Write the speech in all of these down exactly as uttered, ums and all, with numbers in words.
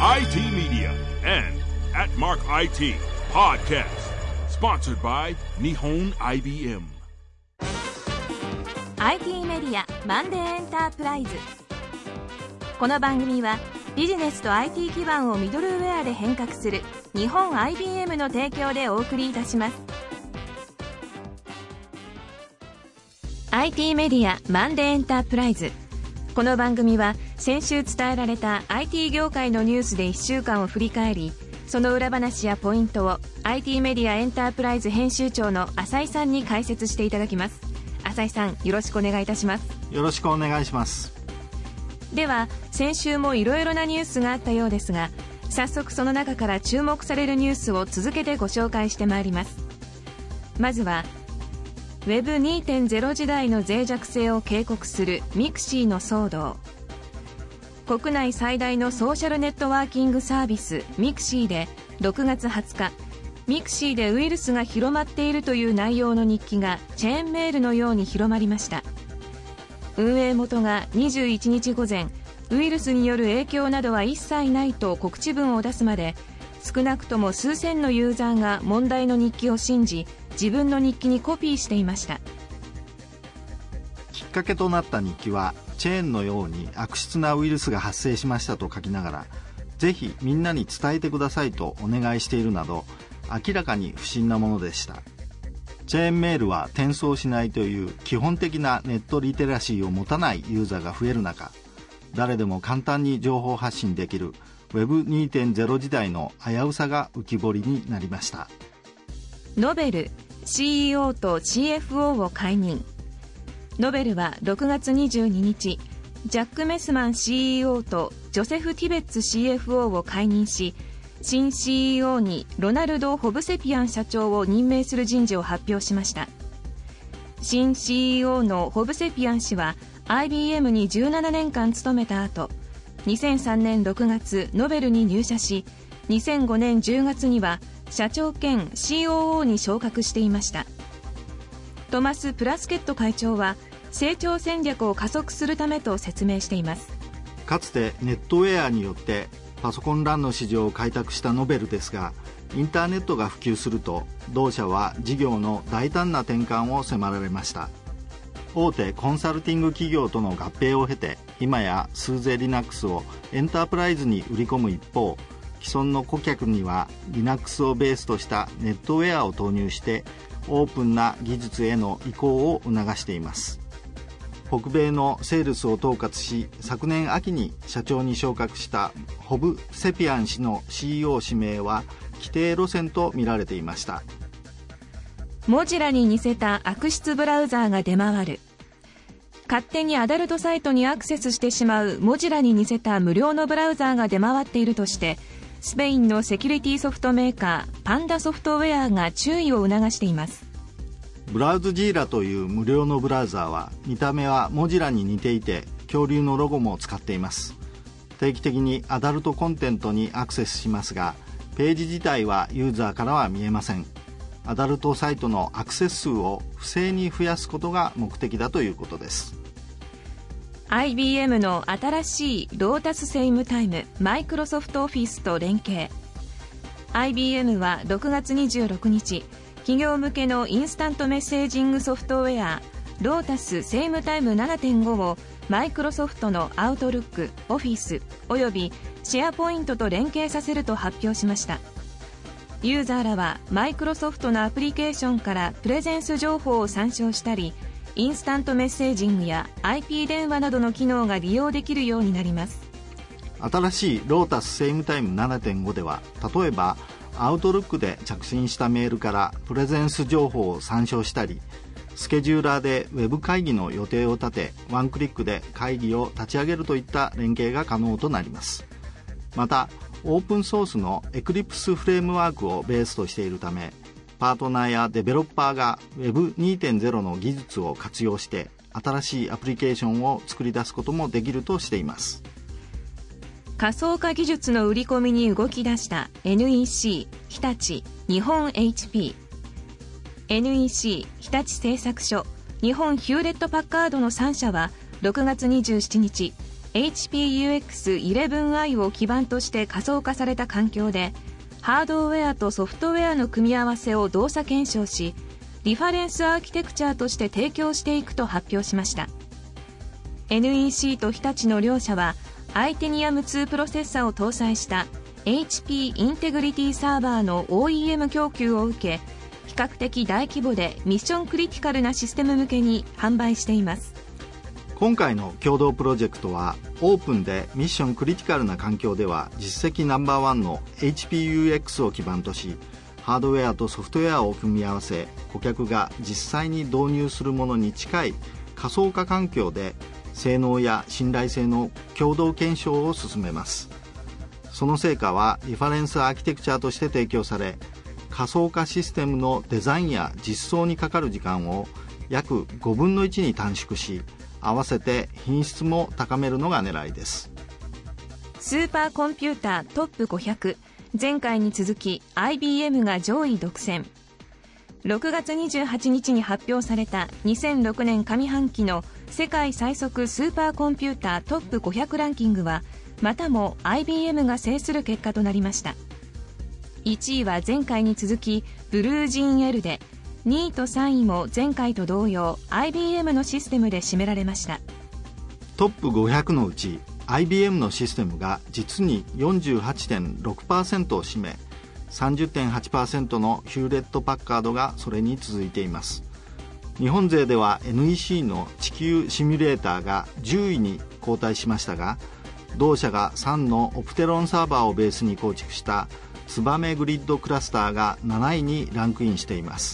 アイティー Media and at Mark アイティー Podcast sponsored by 日本 アイビーエム。 アイティー メディアマンデーエンタープライズ。この番組はビジネスと アイティー 基盤をミドルウェアで変革する日本 アイビーエム の提供でお送りいたします。アイティー メディアマンデーエンタープライズ。この番組は先週伝えられた アイティー 業界のニュースでいっしゅうかんを振り返り、その裏話やポイントを アイティー メディアエンタープライズ編集長の浅井さんに解説していただきます。浅井さん、よろしくお願いいたします。 よろしくお願いします。 では、先週もいろいろなニュースがあったようですが、早速その中から注目されるニュースを続けてご紹介してまいります。まずはウェブ にてんゼロ 時代の脆弱性を警告するミクシーの騒動。国内最大のソーシャルネットワーキングサービスミクシーでろくがつはつか、ミクシーでウイルスが広まっているという内容の日記がチェーンメールのように広まりました。運営元がにじゅういちにち午前、ウイルスによる影響などは一切ないと告知文を出すまで、少なくとも数千のユーザーが問題の日記を信じ、自分の日記にコピーしていました。 きっかけとなった日記は、チェーンのように悪質なウイルスが発生しましたと書きながら、ぜひみんなに伝えてくださいとお願いしているなど、明らかに不審なものでした。チェーンメールは転送しないという基本的なネットリテラシーを持たないユーザーが増える中、誰でも簡単に情報発信できる ウェブ にてんゼロ 時代の危うさが浮き彫りになりました。 ノベル シーイーオー と シーエフオー を解任。ノベルはろくがつにじゅうににち、ジャック・メスマン シーイーオー とジョセフ・ティベッツ シーエフオー を解任し、新 シーイーオー にロナルド・ホブセピアン社長を任命する人事を発表しました。新 シーイーオー のホブセピアン氏は アイビーエム にじゅうななねんかん勤めた後、にせんさんねんろくがつノベルに入社し、にせんごねんじゅうがつには社長兼 シーオーオー に昇格していました。トマス・プラスケット会長は成長戦略を加速するためと説明しています。 かつてネットウェアによってパソコン ラン の市場を開拓したノベルですが、インターネットが普及すると同社は事業の大胆な転換を迫られました。大手コンサルティング企業との合併を経て、今やスーゼ Linux をエンタープライズに売り込む一方、既存の顧客には Linux をベースとしたネットウェアを投入してオープンな技術への移行を促しています。北米のセールスを統括し、昨年秋に社長に昇格したホブ・セピアン氏の シーイーオー 指名は規定路線と見られていました。 モジラに似せた悪質ブラウザーが出回る。勝手にアダルトサイトにアクセスしてしまうモジラに似せた無料のブラウザーが出回っているとして、スペインのセキュリティソフトメーカーパンダソフトウェアが注意を促しています。 ブラウズジーラという無料のブラウザーは見た目はモジラに似ていて、恐竜のロゴも使っています。定期的にアダルトコンテントにアクセスしますが、ページ自体はユーザーからは見えません。アダルトサイトのアクセス数を不正に増やすことが目的だということです。 アイビーエム の新しいロータスセイムタイムマイクロソフトオフィスと連携。 アイビーエム はろくがつにじゅうろくにち、企業向けのインスタントメッセージングソフトウェアロータスセイムタイム ななてんご をマイクロソフトのアウトルック、オフィスおよびシェアポイントと連携させると発表しました。ユーザーらはマイクロソフトのアプリケーションからプレゼンス情報を参照したり、インスタントメッセージングや アイピー 電話などの機能が利用できるようになります。 新しいロータスセイムタイム ななてんご では、例えばアウトルックで着信したメールからプレゼンス情報を参照したり、スケジューラーでウェブ会議の予定を立て、ワンクリックで会議を立ち上げるといった連携が可能となります。またオープンソースの エクリプス フレームワークをベースとしているため、パートナーやデベロッパーが ウェブにてんゼロ の技術を活用して新しいアプリケーションを作り出すこともできるとしています。 仮想化技術の売り込みに動き出した エヌイーシー、日立、日本 エイチピー。エヌイーシー、日立製作所、日本ヒューレットパッカードのさんしゃはろくがつにじゅうしちにち、 エイチピーユーエックスイレブンアイ を基盤として仮想化された環境で、ハードウェアとソフトウェアの組み合わせを動作検証し、リファレンスアーキテクチャとして提供していくと発表しました。 エヌイーシー と日立の両社はアイテニアムツープロセッサを搭載した エイチピー インテグリティサーバーの オーイーエム 供給を受け、比較的大規模でミッションクリティカルなシステム向けに販売しています。 今回の共同プロジェクトはオープンでミッションクリティカルな環境では実績ナンバーワンの エイチピーユーエックス を基盤とし、ハードウェアとソフトウェアを組み合わせ、顧客が実際に導入するものに近い仮想化環境で性能や信頼性の共同検証を進めます。その成果はリファレンスアーキテクチャとして提供され、仮想化システムのデザインや実装にかかる時間を約ごぶんのいちに短縮し、合わせて品質も高めるのが狙いです。 スーパーコンピュータートップごひゃく、前回に続き アイビーエム が上位独占。ろくがつにじゅうはちにちに発表されたにせんろくねん上半期の世界最速スーパーコンピュータートップごひゃくランキングは、またも アイビーエム が制する結果となりました。いちいは前回に続きブルージーン L で、にいとさんいも前回と同様 アイビーエム のシステムで占められました。 トップごひゃくのうち アイビーエム のシステムが実に よんじゅうはちてんろくパーセント を占め、さんじゅってんはちパーセント のヒューレットパッカードがそれに続いています。日本勢では エヌイーシー の地球シミュレーターがじゅういに後退しましたが、同社がさんのオプテロンサーバーをベースに構築したツバメグリッドクラスターがなないにランクインしています。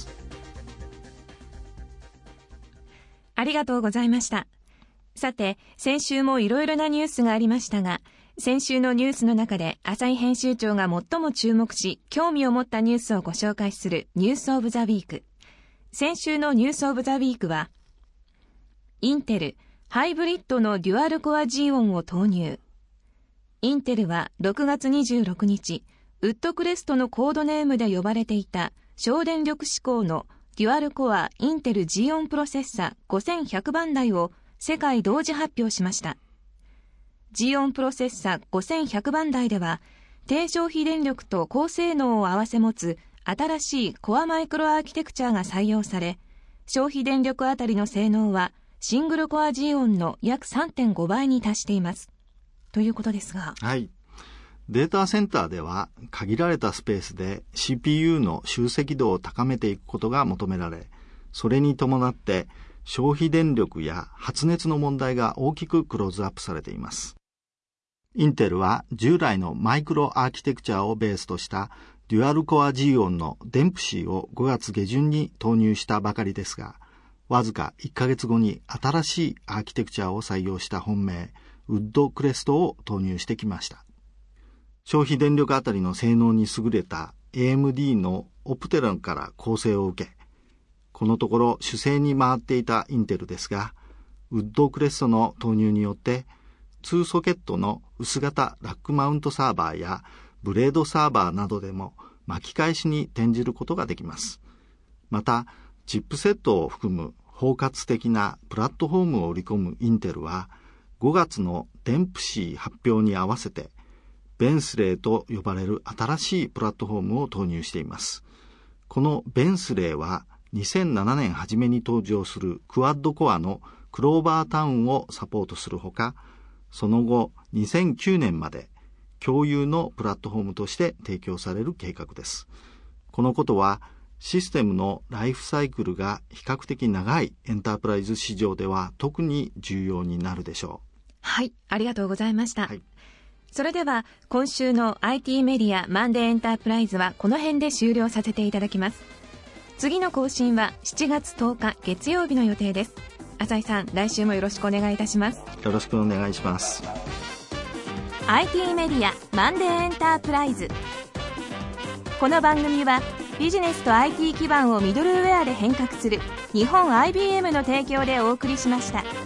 ありがとうございました。さて、先週もいろいろなニュースがありましたが、先週のニュースの中で朝日編集長が最も注目し興味を持ったニュースをご紹介するニュースオブザウィーク。先週のニュースオブザウィークは、インテルハイブリッドのデュアルコア ジーオン を投入。インテルはろくがつにじゅうろくにち、ウッドクレストのコードネームで呼ばれていた省電力志向のデュアルコアインテル ジーオン プロセッサごせんひゃくばんだいを世界同時発表しました。ジーオン プロセッサごせんひゃくばんだいでは、低消費電力と高性能を併せ持つ新しいコアマイクロアーキテクチャが採用され、消費電力あたりの性能はシングルコア ジーオン の約 さんてんごばいに達しています。ということですが、 はい。データセンターでは限られたスペースで シーピーユー の集積度を高めていくことが求められ、それに伴って消費電力や発熱の問題が大きくクローズアップされています。インテルは従来のマイクロアーキテクチャをベースとしたデュアルコア ジーオン のデンプシーをごがつげじゅんに投入したばかりですが、わずかいっかげつごに新しいアーキテクチャを採用した本命ウッドクレストを投入してきました。消費電力あたりの性能に優れた エーエムディー のオプテロンから構成を受け、このところ主勢に回っていたインテルですが、ウッドクレストの投入によってにソケットの薄型ラックマウントサーバーやブレードサーバーなどでも巻き返しに転じることができます。また、チップセットを含む包括的なプラットフォームを売り込むインテルは、ごがつのデンプシー発表に合わせてベンスレーと呼ばれる新しいプラットフォームを投入しています。このベンスレーはにせんななねん初めに登場するクワッドコアのクローバータウンをサポートするほか、その後にせんきゅうねんまで共有のプラットフォームとして提供される計画です。このことはシステムのライフサイクルが比較的長いエンタープライズ市場では特に重要になるでしょう。 はい、ありがとうございました。 はい、 それでは今週の アイティー メディアマンデーエンタープライズはこの辺で終了させていただきます。次の更新はしちがつとおか月曜日の予定です。浅井さん、来週もよろしくお願いいたします。 よろしくお願いします。 アイティー メディアマンデーエンタープライズ。この番組はビジネスと アイティー 基盤をミドルウェアで変革する日本 アイビーエム の提供でお送りしました。